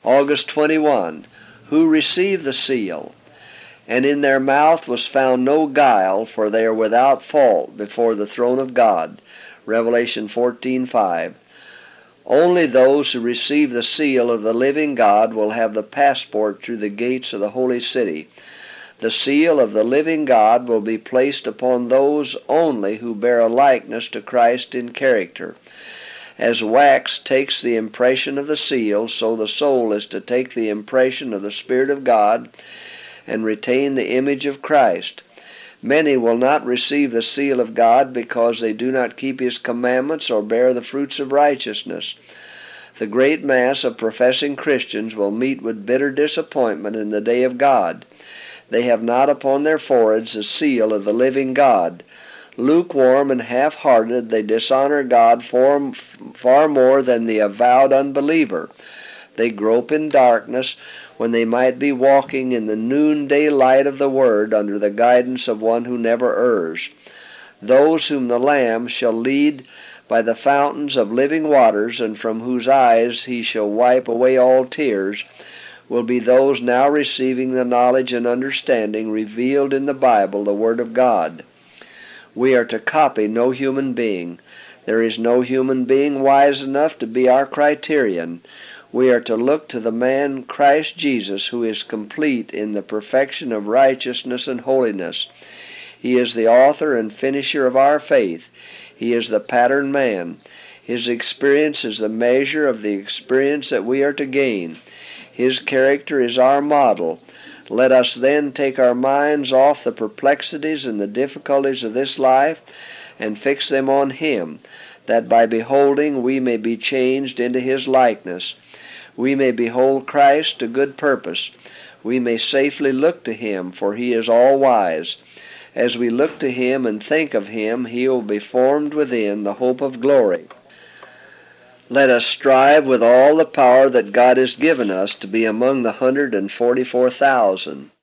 August 21. Who received the seal? And in their mouth was found no guile, for they are without fault before the throne of God. Revelation 14:5. Only those who receive the seal of the living God will have the passport through the gates of the holy city. The seal of the living God will be placed upon those only who bear a likeness to Christ in character. As wax takes the impression of the seal, so the soul is to take the impression of the Spirit of God and retain the image of Christ. Many will not receive the seal of God because they do not keep His commandments or bear the fruits of righteousness. The great mass of professing Christians will meet with bitter disappointment in the day of God. They have not upon their foreheads the seal of the living God. Lukewarm and half-hearted, they dishonor God far more than the avowed unbeliever. They grope in darkness when they might be walking in the noonday light of the Word under the guidance of one who never errs. Those whom the Lamb shall lead by the fountains of living waters, and from whose eyes He shall wipe away all tears, will be those now receiving the knowledge and understanding revealed in the Bible, the Word of God. We are to copy no human being. There is no human being wise enough to be our criterion. We are to look to the man Christ Jesus, who is complete in the perfection of righteousness and holiness. He is the author and finisher of our faith. He is the pattern man. His experience is the measure of the experience that we are to gain. His character is our model. Let us then take our minds off the perplexities and the difficulties of this life and fix them on Him, that by beholding we may be changed into His likeness. We may behold Christ to good purpose. We may safely look to Him, for He is all-wise. As we look to Him and think of Him, He will be formed within the hope of glory. Let us strive with all the power that God has given us to be among the 144,000.